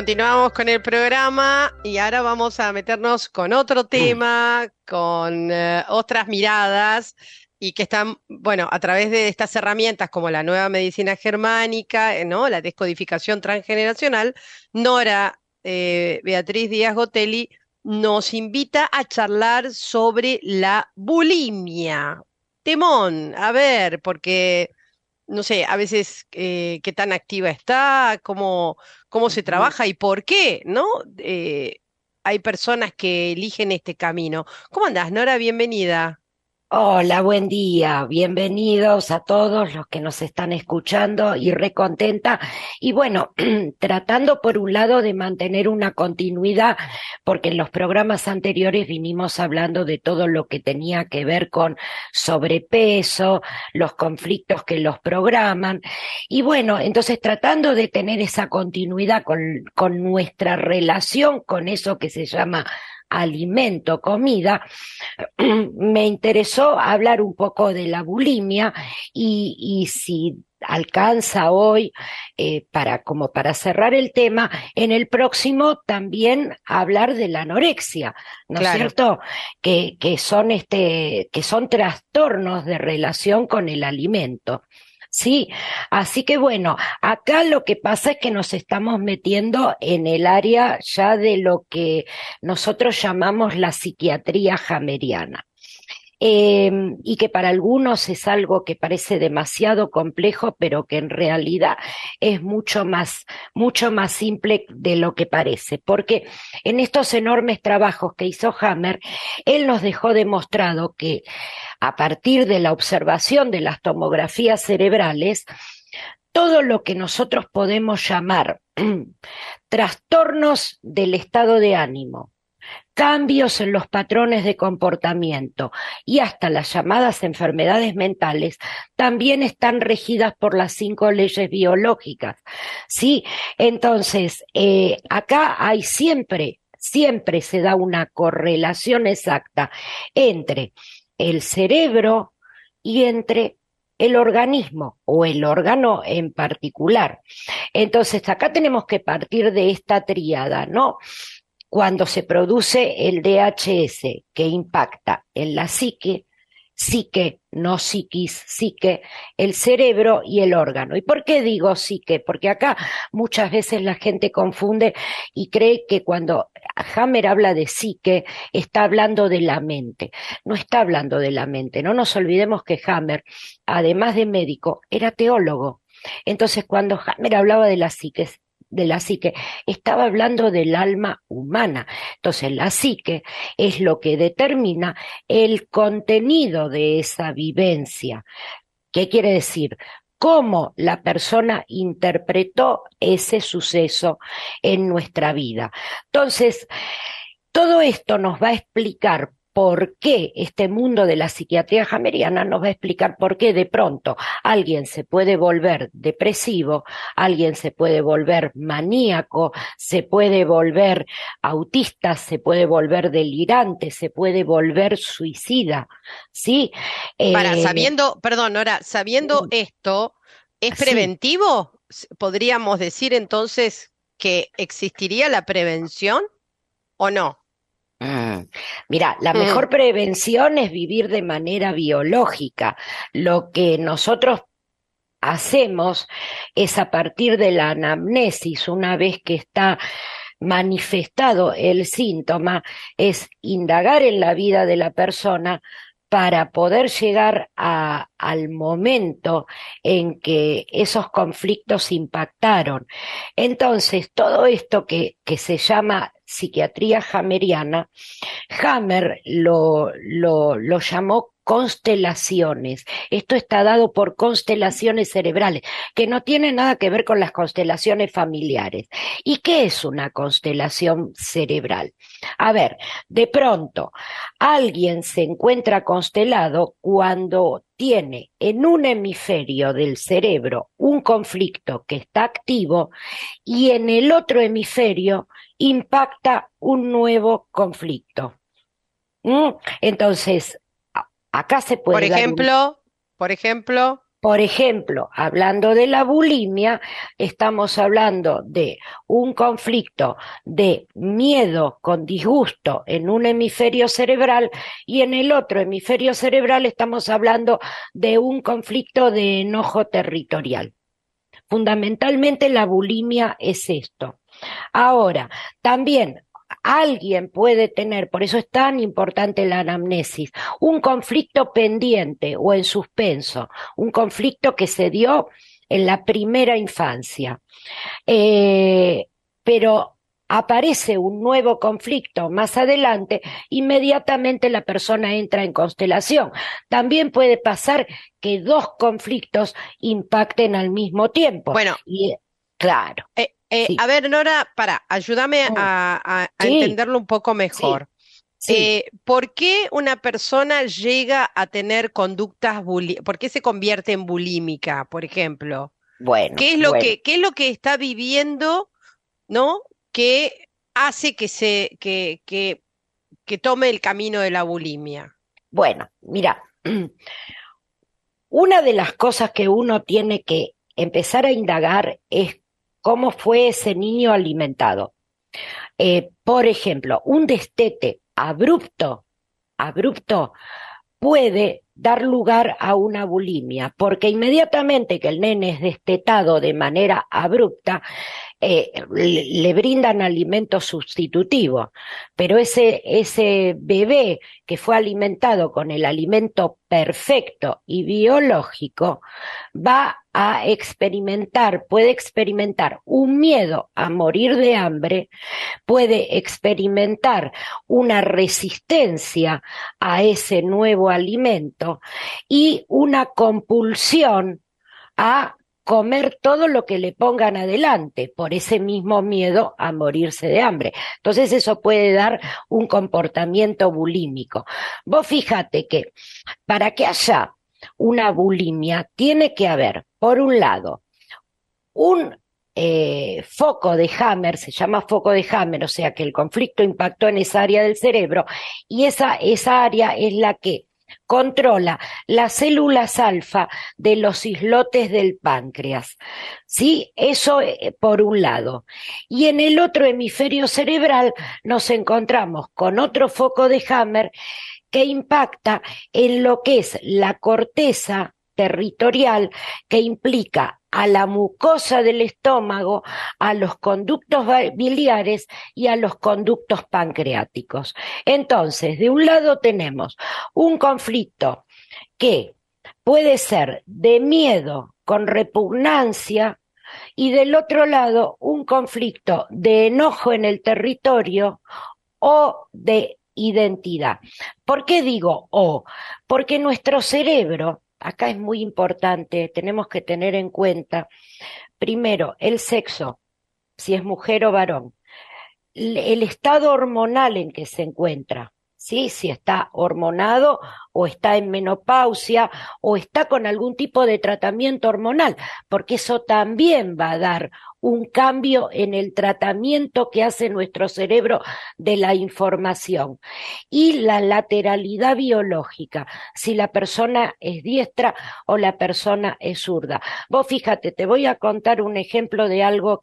Continuamos con el programa y ahora vamos a meternos con otro tema, con otras miradas y que están, bueno, a través de estas herramientas como la nueva medicina germánica, ¿no? La descodificación transgeneracional, Nora Beatriz Díaz Gotelli nos invita a charlar sobre la bulimia. Temón, a ver, porque no sé, a veces qué tan activa está, cómo se Ujú. trabaja y por qué, ¿no? Hay personas que eligen este camino. ¿Cómo andás, Nora? Bienvenida. Hola, buen día. Bienvenidos a todos los que nos están escuchando y recontenta. Y bueno, tratando por un lado de mantener una continuidad, porque en los programas anteriores vinimos hablando de todo lo que tenía que ver con sobrepeso, los conflictos que los programan. Y bueno, entonces tratando de tener esa continuidad con nuestra relación con eso que se llama alimento, comida. Me interesó hablar un poco de la bulimia y si alcanza hoy, como para cerrar el tema, en el próximo también hablar de la anorexia, ¿no es Claro. cierto? Que son trastornos de relación con el alimento. Sí, así que bueno, acá lo que pasa es que nos estamos metiendo en el área ya de lo que nosotros llamamos la psiquiatría hameriana. Y que para algunos es algo que parece demasiado complejo, pero que en realidad es mucho más simple de lo que parece, porque en estos enormes trabajos que hizo Hammer, él nos dejó demostrado que a partir de la observación de las tomografías cerebrales, todo lo que nosotros podemos llamar trastornos del estado de ánimo, cambios en los patrones de comportamiento y hasta las llamadas enfermedades mentales también están regidas por las 5 leyes biológicas. Sí, entonces acá hay siempre se da una correlación exacta entre el cerebro y entre el organismo o el órgano en particular. Entonces, acá tenemos que partir de esta tríada, ¿no? Cuando se produce el DHS que impacta en la psique, no psiquis, psique, el cerebro y el órgano. ¿Y por qué digo psique? Porque acá muchas veces la gente confunde y cree que cuando Hammer habla de psique, está hablando de la mente. No está hablando de la mente. No nos olvidemos que Hammer, además de médico, era teólogo. Entonces, cuando Hammer hablaba de la psique, estaba hablando del alma humana. Entonces, la psique es lo que determina el contenido de esa vivencia. ¿Qué quiere decir? Cómo la persona interpretó ese suceso en nuestra vida. Entonces, todo esto nos va a explicar por qué este mundo de la psiquiatría hameriana nos va a explicar por qué de pronto alguien se puede volver depresivo, alguien se puede volver maníaco, se puede volver autista, se puede volver delirante, se puede volver suicida, ¿sí? Para, Eh, sabiendo, perdón, Nora, sabiendo esto, ¿es sí. preventivo? ¿Podríamos decir entonces que existiría la prevención o no? Mm. Mira, la Mm, mejor prevención es vivir de manera biológica. Lo que nosotros hacemos es a partir de la anamnesis, una vez que está manifestado el síntoma, es indagar en la vida de la persona para poder llegar al momento en que esos conflictos impactaron. Entonces, todo esto que se llama psiquiatría hammeriana, Hammer lo llamó constelaciones. Esto está dado por constelaciones cerebrales, que no tiene nada que ver con las constelaciones familiares. ¿Y qué es una constelación cerebral? A ver, de pronto, alguien se encuentra constelado cuando tiene en un hemisferio del cerebro un conflicto que está activo y en el otro hemisferio impacta un nuevo conflicto. ¿Mm? Entonces, acá se Por puede dar un, ejemplo, por ejemplo. Por ejemplo, hablando de la bulimia, estamos hablando de un conflicto de miedo con disgusto en un hemisferio cerebral y en el otro hemisferio cerebral estamos hablando de un conflicto de enojo territorial. Fundamentalmente la bulimia es esto. Ahora, también alguien puede tener, por eso es tan importante la anamnesis, un conflicto pendiente o en suspenso, un conflicto que se dio en la primera infancia. Pero aparece un nuevo conflicto más adelante, inmediatamente la persona entra en constelación. También puede pasar que dos conflictos impacten al mismo tiempo. Bueno, Y claro, a sí. ver, Nora, ayúdame Mm, a sí, entenderlo un poco sí, mejor. sí. ¿Por qué una persona llega a tener conductas por qué se convierte en bulímica, por ejemplo? Bueno, bueno, Qué es lo que está viviendo, ¿no? Que hace que tome el camino de la bulimia. bueno, mira, una de las cosas que uno tiene que empezar a indagar es cómo fue ese niño alimentado. Por ejemplo, un destete abrupto, puede dar lugar a una bulimia, porque inmediatamente que el nene es destetado de manera abrupta, le brindan alimento sustitutivo, pero ese bebé que fue alimentado con el alimento perfecto y biológico va a experimentar, puede experimentar un miedo a morir de hambre, puede experimentar una resistencia a ese nuevo alimento y una compulsión a comer todo lo que le pongan adelante por ese mismo miedo a morirse de hambre. Entonces eso puede dar un comportamiento bulímico. Vos fíjate que para que haya una bulimia tiene que haber, por un lado, un foco de Hammer, se llama foco de Hammer, o sea que el conflicto impactó en esa área del cerebro y esa área es la que controla las células alfa de los islotes del páncreas. ¿Sí? Eso por un lado. Y en el otro hemisferio cerebral nos encontramos con otro foco de Hammer que impacta en lo que es la corteza territorial que implica a la mucosa del estómago, a los conductos biliares y a los conductos pancreáticos. Entonces, de un lado tenemos un conflicto que puede ser de miedo con repugnancia y del otro lado un conflicto de enojo en el territorio o de identidad. ¿Por qué digo o? Porque nuestro cerebro, acá es muy importante, tenemos que tener en cuenta, primero, el sexo, si es mujer o varón, el estado hormonal en que se encuentra, ¿sí? Si está hormonado o está en menopausia o está con algún tipo de tratamiento hormonal, porque eso también va a dar un cambio en el tratamiento que hace nuestro cerebro de la información. Y la lateralidad biológica, si la persona es diestra o la persona es zurda. Vos fíjate, te voy a contar un ejemplo de algo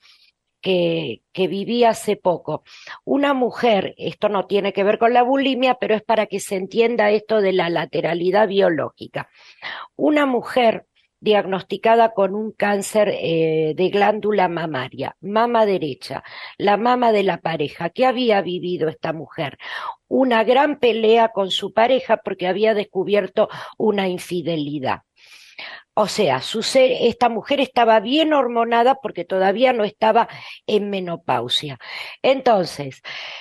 que viví hace poco. Una mujer, esto no tiene que ver con la bulimia, pero es para que se entienda esto de la lateralidad biológica. Una mujer diagnosticada con un cáncer de glándula mamaria, mama derecha, la mama de la pareja. ¿Qué había vivido esta mujer? Una gran pelea con su pareja porque había descubierto una infidelidad. O sea, esta mujer estaba bien hormonada porque todavía no estaba en menopausia. Entonces,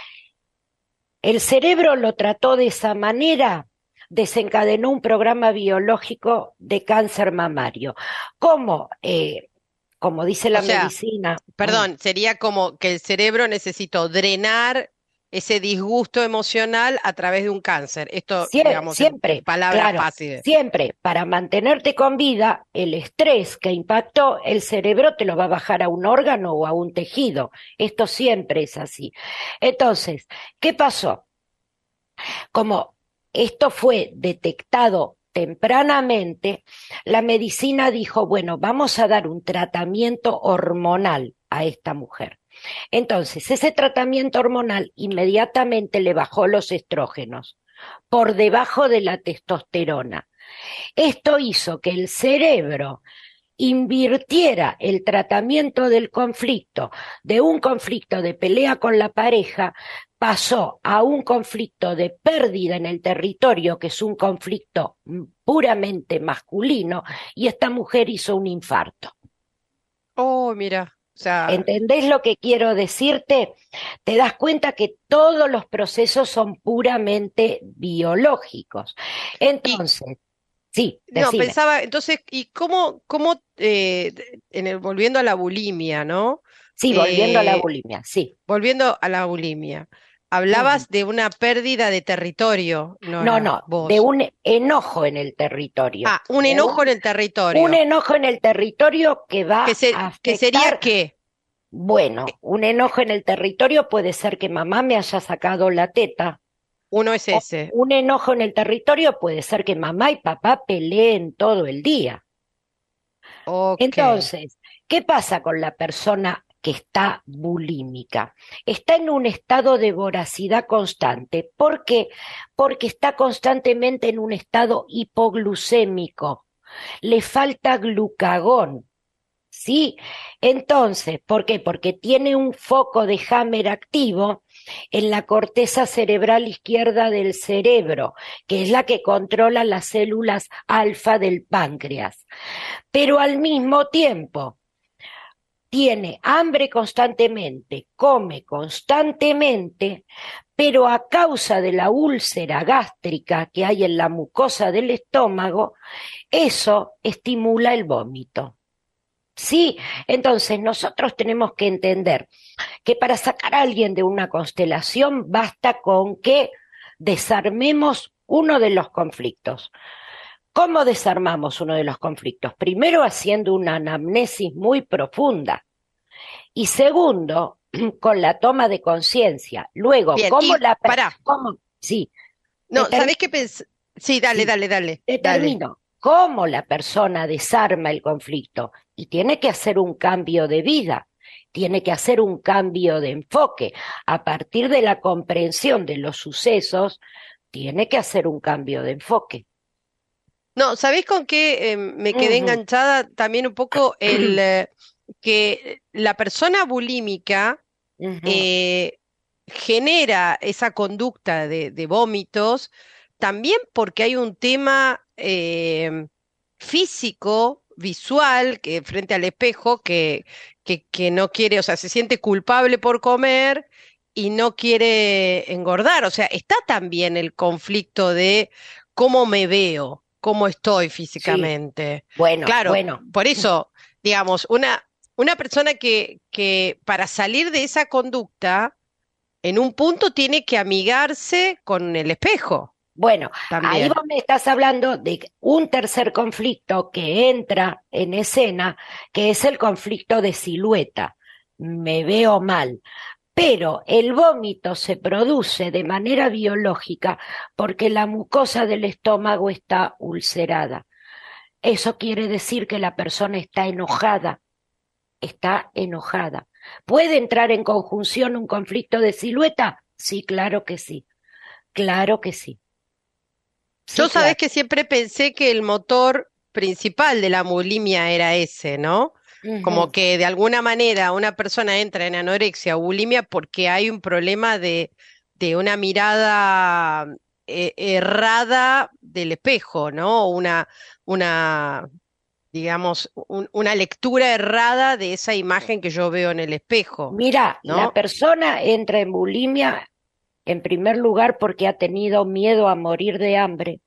el cerebro lo trató de esa manera, desencadenó un programa biológico de cáncer mamario. ¿Cómo? Como dice O la sea, medicina. perdón, sería como que el cerebro necesitó drenar ese disgusto emocional a través de un cáncer. Esto, digamos, en Siempre, palabras claro, fáciles. siempre para mantenerte con vida, el estrés que impactó el cerebro te lo va a bajar a un órgano o a un tejido. Esto siempre es así. Entonces, ¿qué pasó? Como esto fue detectado tempranamente, la medicina dijo, bueno, vamos a dar un tratamiento hormonal a esta mujer. Entonces, ese tratamiento hormonal inmediatamente le bajó los estrógenos por debajo de la testosterona. Esto hizo que el cerebro invirtiera el tratamiento del conflicto, de un conflicto de pelea con la pareja, pasó a un conflicto de pérdida en el territorio, que es un conflicto puramente masculino, y esta mujer hizo un infarto. Oh, mira, o sea, ¿Entendés lo que quiero decirte? Te das cuenta que todos los procesos son puramente biológicos. y Entonces, sí, no, decime. pensaba, entonces, ¿y cómo volviendo a la bulimia, ¿no? Sí, volviendo a la Eh, bulimia, sí. volviendo a la bulimia, Ujú. hablabas de una pérdida de territorio, No, Nora, no, de vos. un enojo en el territorio, Ah, un enojo en el un territorio. enojo en el territorio que va a ¿Que sería afectar, qué? bueno, un enojo en el territorio puede ser que mamá me haya sacado la teta, Uno es o ese. un enojo en el territorio puede ser que mamá y papá peleen todo el día. Ok. Entonces, ¿qué pasa con la persona que está bulímica? Está en un estado de voracidad constante. ¿Por qué? Porque está constantemente en un estado hipoglucémico. Le falta glucagón. ¿Sí? Entonces, ¿por qué? Porque tiene un foco de Hammer activo en la corteza cerebral izquierda del cerebro, que es la que controla las células alfa del páncreas. Pero al mismo tiempo tiene hambre constantemente, come constantemente, pero a causa de la úlcera gástrica que hay en la mucosa del estómago, eso estimula el vómito. Sí, entonces nosotros tenemos que entender que para sacar a alguien de una constelación basta con que desarmemos uno de los conflictos. ¿Cómo desarmamos uno de los conflictos? Primero, haciendo una anamnesis muy profunda y segundo, con la toma de conciencia. Luego, Bien, y pará. sí, No, ¿sabés qué Sí, dale, sí, dale, dale, dale. determino cómo la persona desarma el conflicto y tiene que hacer un cambio de vida, tiene que hacer un cambio de enfoque. A partir de la comprensión de los sucesos, tiene que hacer un cambio de enfoque. No, ¿sabés con qué me quedé Ujú, enganchada? También un poco que la persona bulímica ujú. eh, genera esa conducta de vómitos también porque hay un tema físico, visual, que frente al espejo, que no quiere, o sea, se siente culpable por comer y no quiere engordar. O sea, está también el conflicto de cómo me veo, cómo estoy Sí, físicamente. bueno, Claro, bueno. por eso, digamos, una persona que para salir de esa conducta, en un punto tiene que amigarse con el espejo Bueno, ahí también. vos me estás hablando de un tercer conflicto que entra en escena, que es el conflicto de silueta. Me veo mal. Pero el vómito se produce de manera biológica porque la mucosa del estómago está ulcerada. Eso quiere decir que la persona está enojada, está enojada. ¿Puede entrar en conjunción un conflicto de silueta? Sí, claro que sí, claro que sí, Yo sí, sabés claro. que siempre pensé que el motor principal de la bulimia era ese, ¿no? Ujú. Como que de alguna manera una persona entra en anorexia o bulimia porque hay un problema de una mirada errada del espejo, ¿no? Una, digamos, una lectura errada de esa imagen que yo veo en el espejo, Mira, la ¿no? persona entra en bulimia en primer lugar porque ha tenido miedo a morir de hambre,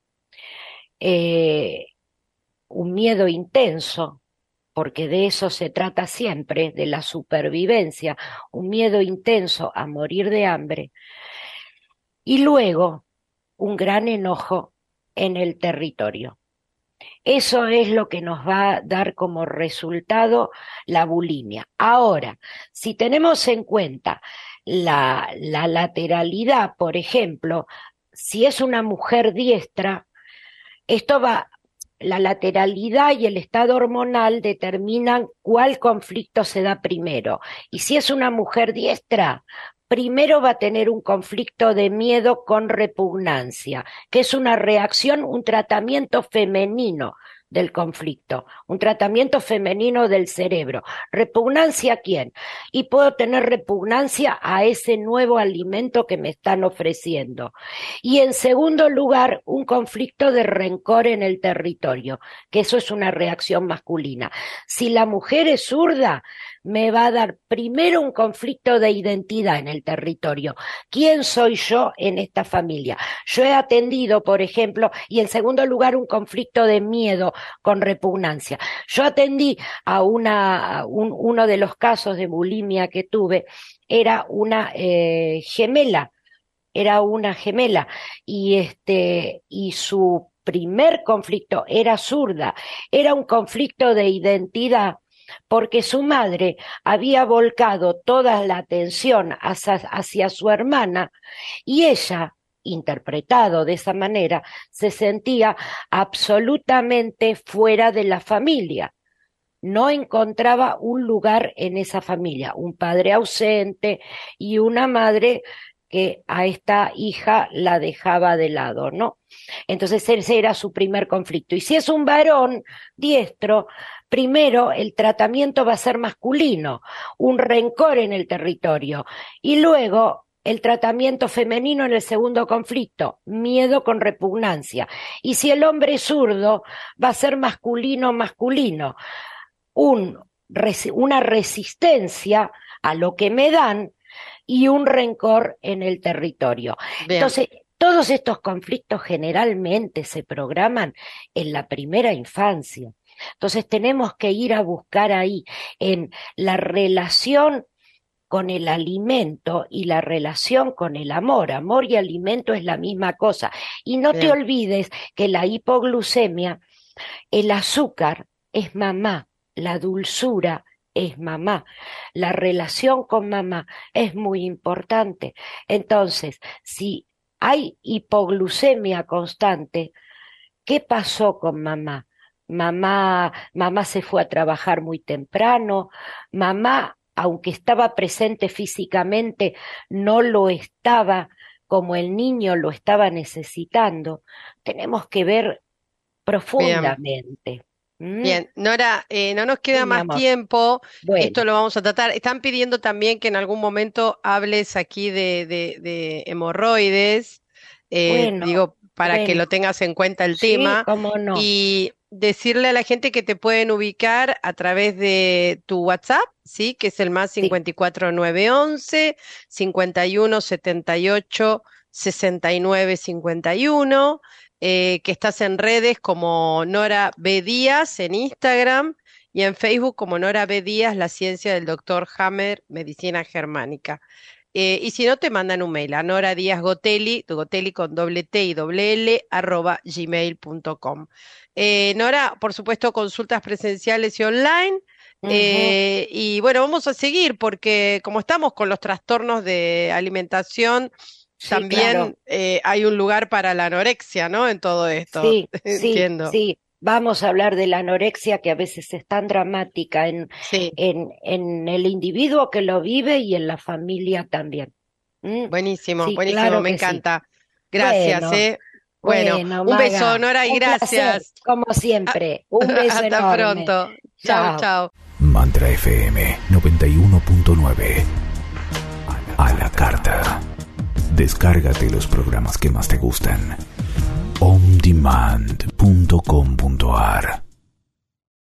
eh, un miedo intenso, porque de eso se trata siempre, de la supervivencia, un miedo intenso a morir de hambre, y luego un gran enojo en el territorio. Eso es lo que nos va a dar como resultado la bulimia. Ahora, si tenemos en cuenta la lateralidad, por ejemplo, si es una mujer diestra, Esto va, la lateralidad y el estado hormonal determinan cuál conflicto se da primero. Y si es una mujer diestra, primero va a tener un conflicto de miedo con repugnancia, que es una reacción, un tratamiento femenino del conflicto, un tratamiento femenino del cerebro. ¿Repugnancia a quién? Y puedo tener repugnancia a ese nuevo alimento que me están ofreciendo. Y en segundo lugar, un conflicto de rencor en el territorio, que eso es una reacción masculina. Si la mujer es zurda, me va a dar primero un conflicto de identidad en el territorio. ¿Quién soy yo en esta familia? Yo he atendido, por ejemplo, y en segundo lugar un conflicto de miedo con repugnancia. Yo atendí a uno de los casos de bulimia que tuve, era una gemela y su primer conflicto era zurda, era un conflicto de identidad porque su madre había volcado toda la atención hacia su hermana y ella, interpretado de esa manera, se sentía absolutamente fuera de la familia. No encontraba un lugar en esa familia, un padre ausente y una madre que a esta hija la dejaba de lado, ¿no? Entonces ese era su primer conflicto. Y si es un varón diestro, primero el tratamiento va a ser masculino, un rencor en el territorio, y luego el tratamiento femenino en el segundo conflicto, miedo con repugnancia. Y si el hombre es zurdo, va a ser masculino, una resistencia a lo que me dan y un rencor en el territorio. Bien. Entonces, todos estos conflictos generalmente se programan en la primera infancia. Entonces tenemos que ir a buscar ahí en la relación con el alimento y la relación con el amor. Amor y alimento es la misma cosa. Y no te olvides que la hipoglucemia, el azúcar es mamá, la dulzura es mamá, la relación con mamá es muy importante. Entonces, si hay hipoglucemia constante, ¿qué pasó con mamá? Mamá se fue a trabajar muy temprano, mamá, aunque estaba presente físicamente, no lo estaba como el niño lo estaba necesitando. Tenemos que ver profundamente. Bien, Nora, no nos queda Sí, mi más amor. tiempo, Bueno, esto lo vamos a tratar. Están pidiendo también que en algún momento hables aquí de hemorroides, bueno, digo, para que bueno. lo tengas en cuenta el Sí, tema, cómo no. y decirle a la gente que te pueden ubicar a través de tu WhatsApp, ¿sí? Que es el más Sí. 54911 5178 6951, que estás en redes como Nora B. Díaz en Instagram y en Facebook como Nora B. Díaz, la ciencia del doctor Hammer, medicina germánica. Y si no, te mandan un mail a Nora Díaz Gotelli, Gotelli con doble T y doble L, @gmail.com. Nora, por supuesto, consultas presenciales y online. Ujú. Y bueno, vamos a seguir porque como estamos con los trastornos de alimentación, Sí, claro. también hay un lugar para la anorexia, ¿no? En todo esto, Sí, sí, entiendo. sí. Vamos a hablar de la anorexia que a veces es tan dramática Sí, en el individuo que lo vive y en la familia también. ¿Mm? buenísimo, Sí, buenísimo, claro me que sí. encanta. Gracias, Bueno, ¿eh? Bueno, bueno, un beso, Maga, Nora, y un placer, gracias. como siempre. Un beso Hasta enorme. pronto. Chao, Chao. chao. Mantra FM 91.9. A la carta. Descárgate los programas que más te gustan. ondemand.com.ar